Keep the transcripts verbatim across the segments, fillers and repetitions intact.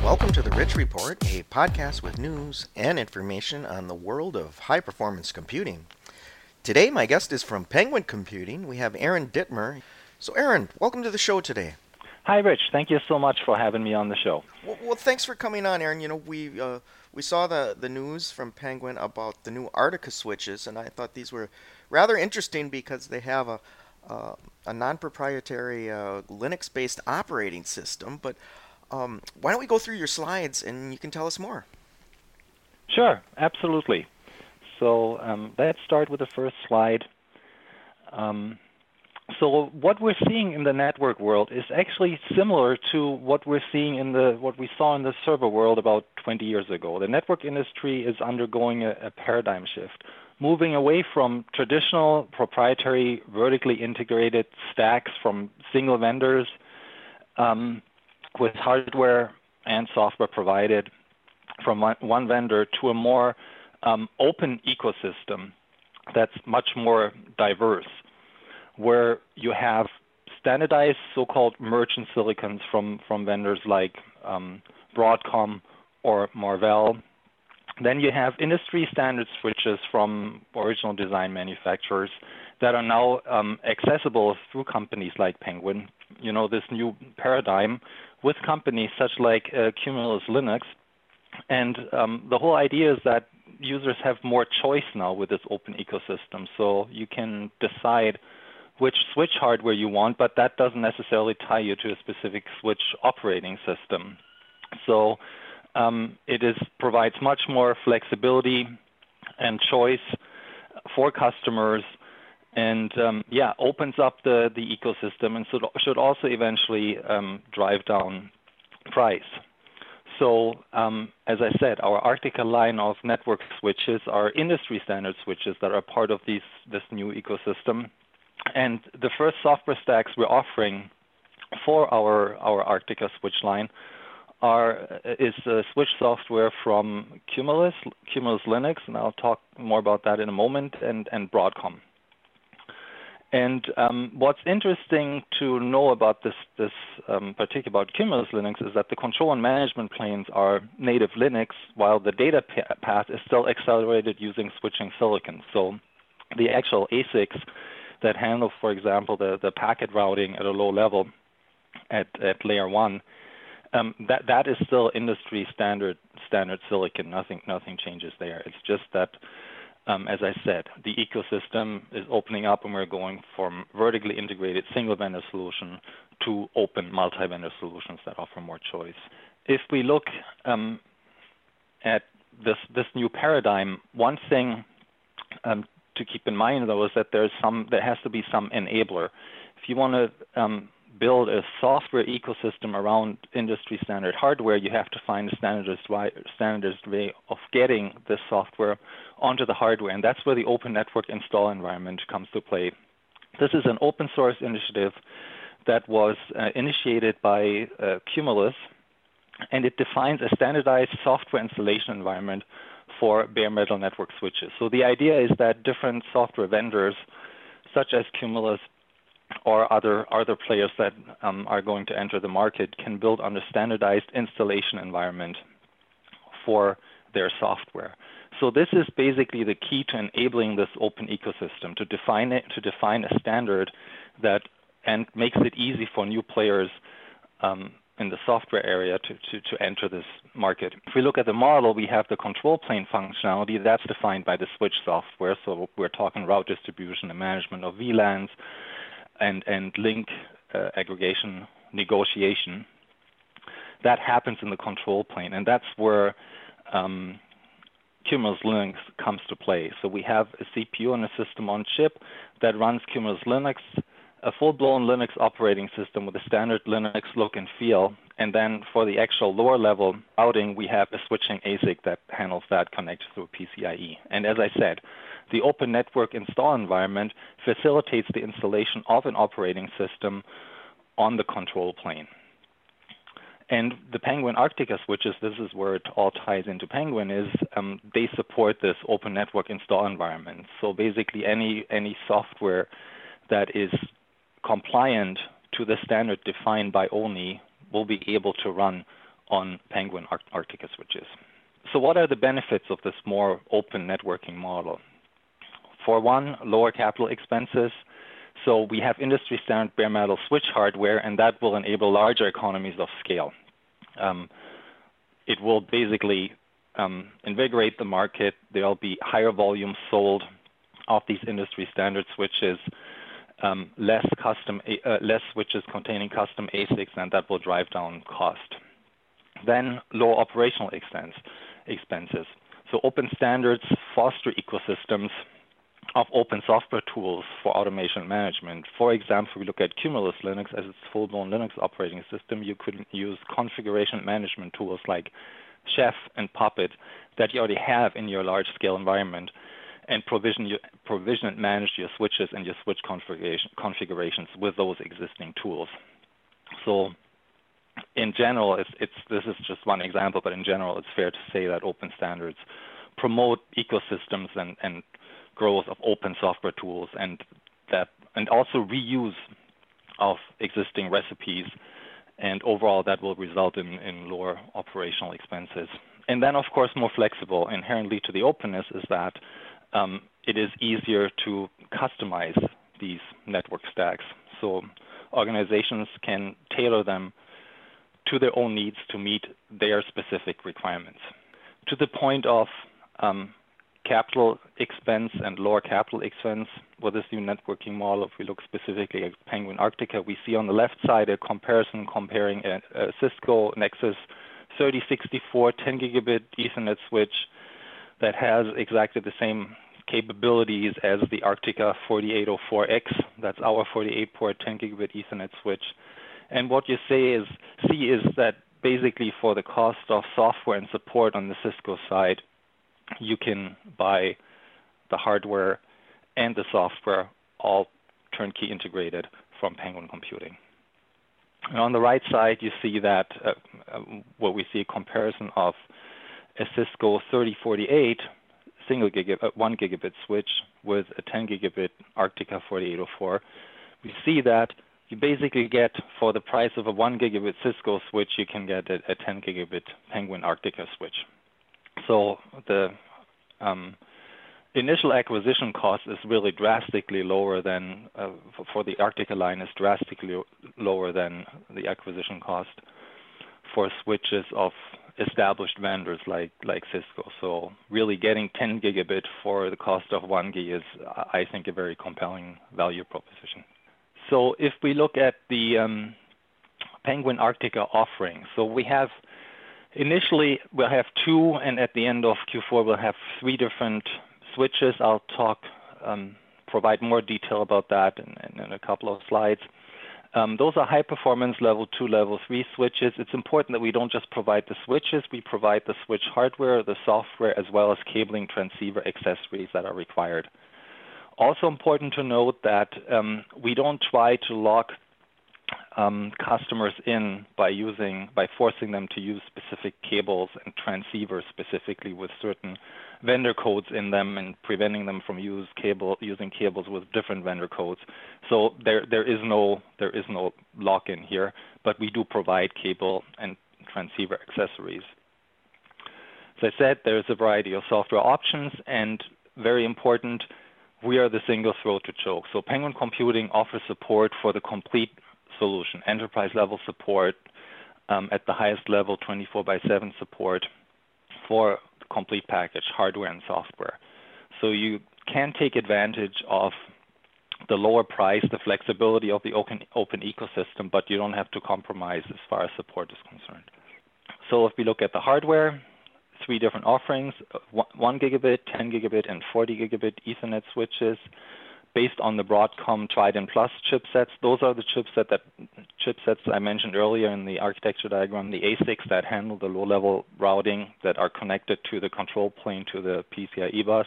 Welcome to the Rich Report, a podcast with news and information on the world of high-performance computing. Today, my guest is from Penguin Computing. We have Aaron Dittmer. So, Aaron, welcome to the show today. Hi, Rich. Thank you so much for having me on the show. Well, well thanks for coming on, Aaron. You know, we uh, we saw the, the news from Penguin about the new Artica switches, and I thought these were rather interesting because they have a uh, a non-proprietary uh, Linux-based operating system. But um, why don't we go through your slides and you can tell us more? Sure, absolutely. So um, let's start with the first slide. Um, so what we're seeing in the network world is actually similar to what we're seeing in the what we saw in the server world about twenty years ago. The network industry is undergoing a, a paradigm shift, moving away from traditional proprietary vertically integrated stacks from single vendors um, with hardware and software provided from one, one vendor to a more um, open ecosystem that's much more diverse, where you have standardized so-called merchant silicons from, from vendors like um, Broadcom or Marvell. Then you have industry standard switches from original design manufacturers that are now um, accessible through companies like Penguin. You know, this new paradigm with companies such like uh, Cumulus Linux. And um, the whole idea is that users have more choice now with this open ecosystem. So you can decide which switch hardware you want, but that doesn't necessarily tie you to a specific switch operating system. So um, it is provides much more flexibility and choice for customers, and um, yeah, opens up the, the ecosystem and should, should also eventually um, drive down price. So um, as I said, our Artica line of network switches are industry standard switches that are part of these, this new ecosystem. And the first software stacks we're offering for our, our Artica switch line are is uh, switch software from Cumulus, Cumulus Linux, and I'll talk more about that in a moment, and, and Broadcom. And um, what's interesting to know about this, this um, particular about Cumulus Linux is that the control and management planes are native Linux, while the data path is still accelerated using switching silicon. So the actual A S I Cs that handle, for example, the, the packet routing at a low level at, at layer one, um, that, that is still industry standard standard silicon. Nothing nothing changes there. It's just that, um, as I said, the ecosystem is opening up and we're going from vertically integrated single vendor solution to open multi-vendor solutions that offer more choice. If we look um, at this this new paradigm, one thing um, to keep in mind, though, is that there's some there has to be some enabler. If you want to um, build a software ecosystem around industry standard hardware, you have to find a standardized way, standardized way of getting this software onto the hardware, and that's where the open network install environment comes to play. This is an open source initiative that was uh, initiated by uh, Cumulus, and it defines a standardized software installation environment for bare metal network switches. So the idea is that different software vendors, such as Cumulus or other other players that um, are going to enter the market, can build on a standardized installation environment for their software. So this is basically the key to enabling this open ecosystem, to define it, to define a standard that and makes it easy for new players um, in the software area to, to, to enter this market. If we look at the model, we have the control plane functionality that's defined by the switch software. So we're talking route distribution and management of V LANs and, and link uh, aggregation negotiation. That happens in the control plane, and that's where um, Cumulus Linux comes to play. So we have a C P U and a system on chip that runs Cumulus Linux, a full-blown Linux operating system with a standard Linux look and feel. And then for the actual lower level routing, we have a switching A S I C that handles that connected through P C I E. And as I said, the open network install environment facilitates the installation of an operating system on the control plane. And the Penguin Artica switches, this is where it all ties into Penguin, is um, they support this open network install environment. So basically any, any software that is compliant to the standard defined by O N I will be able to run on Penguin Arctica switches. So what are the benefits of this more open networking model? For one, lower capital expenses. So we have industry standard bare metal switch hardware, and that will enable larger economies of scale. Um, it will basically um, invigorate the market. There'll be higher volumes sold of these industry standard switches, um, less custom, uh, less switches containing custom A SICs, and that will drive down cost. Then lower operational expense, expenses. So open standards foster ecosystems of open software tools for automation management. For example, we look at Cumulus Linux as its full-blown Linux operating system. You could use configuration management tools like Chef and Puppet that you already have in your large-scale environment, and provision, your, provision and manage your switches and your switch configuration, configurations with those existing tools. So in general, it's, it's, this is just one example, but in general, it's fair to say that open standards promote ecosystems and, and growth of open software tools, and that, and also reuse of existing recipes, and overall that will result in, in lower operational expenses. And then, of course, more flexible. Inherently to the openness is that um, it is easier to customize these network stacks. So organizations can tailor them to their own needs to meet their specific requirements. To the point of um, capital expense and lower capital expense with this new networking model, if we look specifically at Penguin Arctica, we see on the left side a comparison comparing a, a Cisco Nexus thirty sixty-four ten gigabit Ethernet switch that has exactly the same capabilities as the Arctica forty-eight oh four X. That's our forty-eight port ten gigabit Ethernet switch. And what you say is, see is that basically for the cost of software and support on the Cisco side, you can buy the hardware and the software all turnkey integrated from Penguin Computing. And on the right side, you see that uh, uh, what we see a comparison of a Cisco thirty forty-eight single gigabit, uh, one gigabit switch with a ten gigabit Arctica forty-eight oh four. We see that you basically get, for the price of a one gigabit Cisco switch, you can get a, a ten gigabit Penguin Arctica switch. So the um, initial acquisition cost is really drastically lower than, uh, for the Arctica line is drastically lower than the acquisition cost for switches of established vendors like, like Cisco. So really getting ten gigabit for the cost of one gig is, I think, a very compelling value proposition. So if we look at the um, Penguin Arctica offering, so we have initially we'll have two, and at the end of Q four we'll have three different switches. I'll talk, um, provide more detail about that in, in, in a couple of slides. Um, those are high-performance level two, level three switches. It's important that we don't just provide the switches, we provide the switch hardware, the software, as well as cabling transceiver accessories that are required. Also important to note that um, we don't try to lock um, customers in by using, by forcing them to use specific cables and transceivers specifically with certain vendor codes in them and preventing them from use cable, using cables with different vendor codes. So there, there is no, there is no lock-in here, but we do provide cable and transceiver accessories. As I said, there is a variety of software options, and very important, we are the single throat to choke. So Penguin Computing offers support for the complete solution, enterprise-level support um, at the highest level, twenty-four by seven support for the complete package, hardware and software. So you can take advantage of the lower price, the flexibility of the open, open ecosystem, but you don't have to compromise as far as support is concerned. So if we look at the hardware, three different offerings, one gigabit, ten gigabit, and forty gigabit Ethernet switches based on the Broadcom Trident Plus chipsets. Those are the chipset that, chipsets I mentioned earlier in the architecture diagram, the A SICs that handle the low-level routing that are connected to the control plane to the PCIe bus.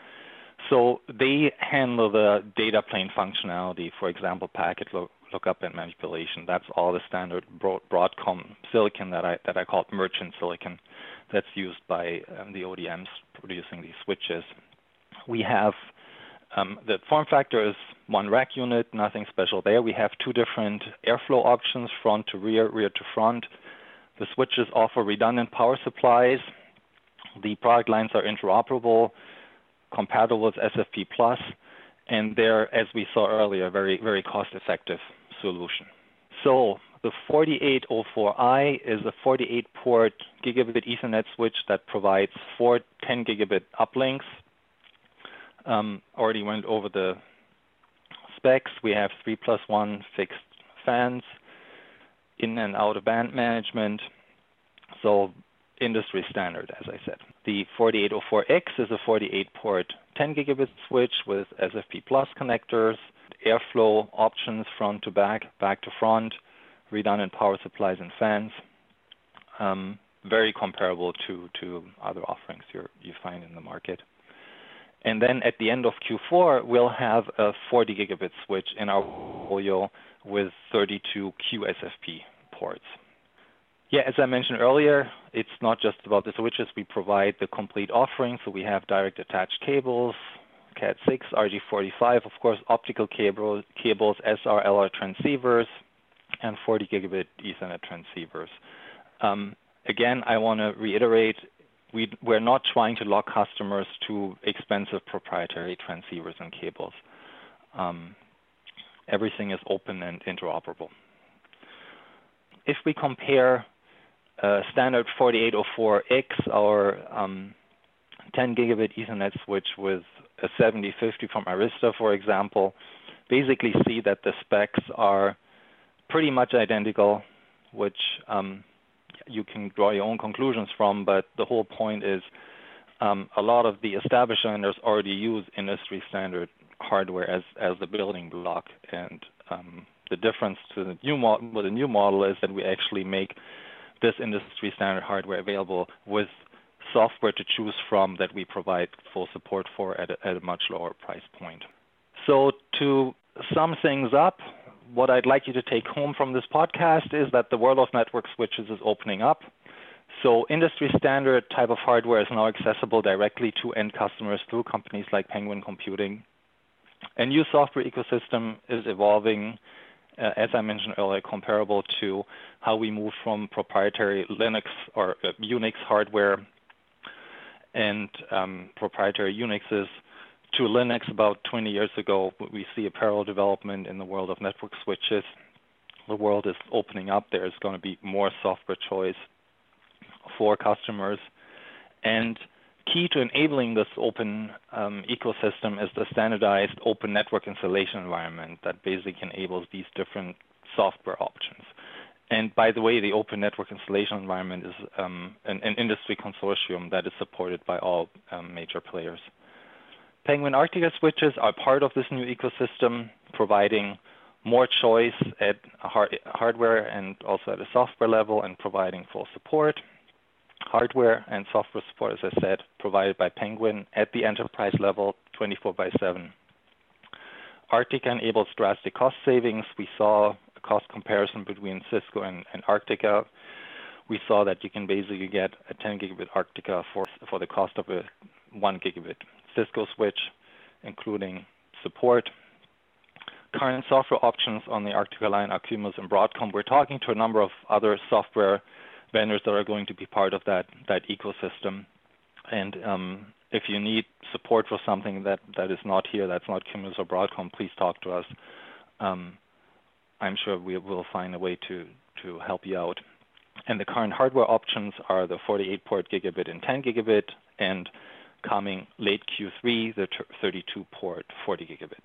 So they handle the data plane functionality, for example, packet look, lookup and manipulation. That's all the standard Broadcom silicon that I, that I call merchant silicon that's used by um, the O D Ms producing these switches. We have, um, the form factor is one rack unit, nothing special there. We have two different airflow options, front to rear, rear to front. The switches offer redundant power supplies. The product lines are interoperable, compatible with S F P plus, and they're, as we saw earlier, very, very cost-effective solution. So the forty-eight oh four i is a forty-eight port gigabit Ethernet switch that provides four ten gigabit uplinks. Um, already went over the specs. We have three plus one fixed fans, in and out of band management. So industry standard, as I said. The forty-eight oh four X is a forty-eight port ten gigabit switch with S F P plus connectors, airflow options front to back, back to front, redundant power supplies and fans. Um, very comparable to, to other offerings you're, you find in the market. And then at the end of Q four, we'll have a forty gigabit switch in our portfolio with thirty-two Q S F P ports. Yeah, as I mentioned earlier, it's not just about the switches. We provide the complete offering. So we have direct attached cables, Cat six, R J forty-five, of course, optical cable, cables, S R L R transceivers, and forty gigabit Ethernet transceivers. Um, again, I want to reiterate, we, we're not trying to lock customers to expensive proprietary transceivers and cables. Um, everything is open and interoperable. If we compare uh, standard forty-eight oh four X, our um, ten gigabit Ethernet switch, with a seventy fifty from Arista, for example, basically see that the specs are pretty much identical, which um, you can draw your own conclusions from, but the whole point is um, a lot of the established vendors already use industry standard hardware as, as the building block, and um, the difference to the new mo- with the new model is that we actually make this industry standard hardware available with software to choose from that we provide full support for at a, at a much lower price point. So to sum things up, what I'd like you to take home from this podcast is that the world of network switches is opening up. So industry standard type of hardware is now accessible directly to end customers through companies like Penguin Computing. A new software ecosystem is evolving, uh, as I mentioned earlier, comparable to how we moved from proprietary Linux or uh, Unix hardware and um, proprietary Unixes to Linux about twenty years ago. We see a parallel development in the world of network switches. The world is opening up. There's going to be more software choice for customers. And key to enabling this open um, ecosystem is the standardized open network installation environment that basically enables these different software options. And by the way, the open network installation environment is um, an, an industry consortium that is supported by all um, major players. Penguin Arctica switches are part of this new ecosystem, providing more choice at a hard, hardware and also at a software level, and providing full support. Hardware and software support, as I said, provided by Penguin at the enterprise level, twenty-four by seven. Arctica enables drastic cost savings. We saw a cost comparison between Cisco and, and Arctica. We saw that you can basically get a ten gigabit Arctica for, for the cost of a one gigabit Cisco switch, including support. Current software options on the Arctica line are Cumulus and Broadcom. We're talking to a number of other software vendors that are going to be part of that, that ecosystem. And um, if you need support for something that, that is not here, that's not Cumulus or Broadcom, please talk to us. Um, I'm sure we will find a way to, to help you out. And the current hardware options are the forty-eight port gigabit and ten gigabit, and coming late Q three, the thirty-two port forty gigabit.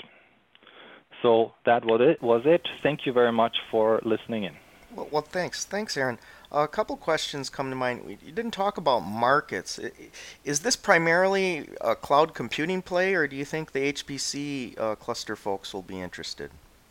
So that was it. Was it. Thank you very much for listening in. Well, well thanks. Thanks, Aaron. Uh, a couple questions come to mind. You didn't talk about markets. Is this primarily a cloud computing play, or do you think the H P C uh, cluster folks will be interested?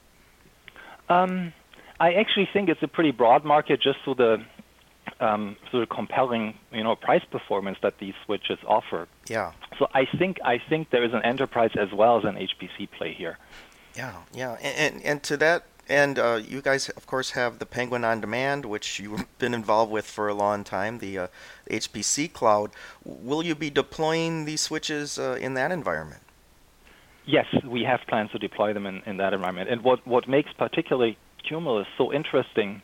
Um, I actually think it's a pretty broad market, just through the um, through the compelling, you know, price performance that these switches offer. Yeah. So I think I think there is an enterprise as well as an H P C play here. Yeah, yeah, and and, and to that end, uh, you guys of course have the Penguin On Demand, which you've been involved with for a long time, the uh, H P C cloud. Will you be deploying these switches uh, in that environment? Yes, we have plans to deploy them in, in that environment. And what, what makes particularly Cumulus so interesting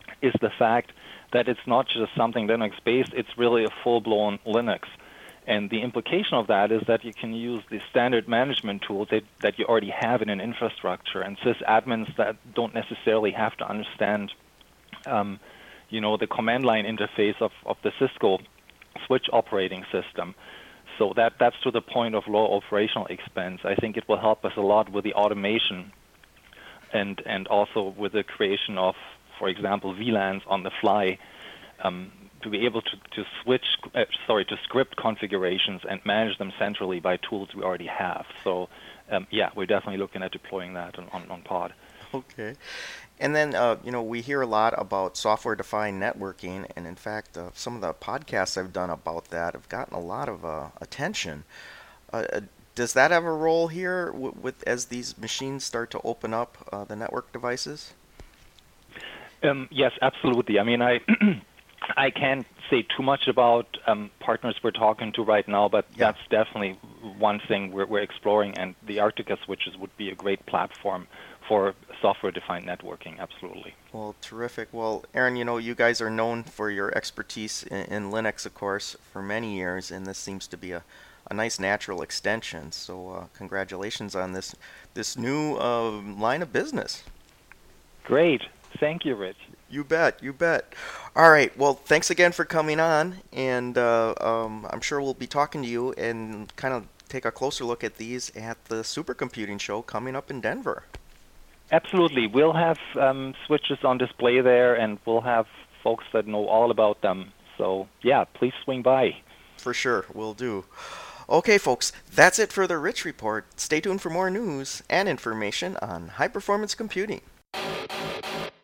is the fact that it's not just something Linux-based, it's really a full-blown Linux. And the implication of that is that you can use the standard management tools that, that you already have in an infrastructure, and sysadmins that don't necessarily have to understand um, you know, the command line interface of, of the Cisco switch operating system. So that, that's to the point of low operational expense. I think it will help us a lot with the automation and, and also with the creation of, for example, V LANs on the fly, um, to be able to, to switch, uh, sorry, to script configurations and manage them centrally by tools we already have. So, um, yeah, we're definitely looking at deploying that on, on, on Pod. Okay. And then, uh, you know, we hear a lot about software-defined networking, and in fact, uh, some of the podcasts I've done about that have gotten a lot of uh, attention. Uh, uh, does that have a role here w- with as these machines start to open up uh, the network devices? Um, yes, absolutely. I mean, I I can't say too much about um, partners we're talking to right now, but Yeah. that's definitely one thing we're, we're exploring, and the Arctica switches would be a great platform for software-defined networking, absolutely. Well, terrific. Well, Aaron, you know, you guys are known for your expertise in, in Linux, of course, for many years, and this seems to be a, a nice natural extension. So, uh, congratulations on this this new uh, line of business. Great. Thank you, Rich. You bet, you bet. All right. Well, thanks again for coming on, and uh, um, I'm sure we'll be talking to you and kind of take a closer look at these at the supercomputing show coming up in Denver. Absolutely. We'll have um, switches on display there, and we'll have folks that know all about them. So, yeah, please swing by. For sure, will do. Okay, folks, that's it for the Rich Report. Stay tuned for more news and information on high-performance computing.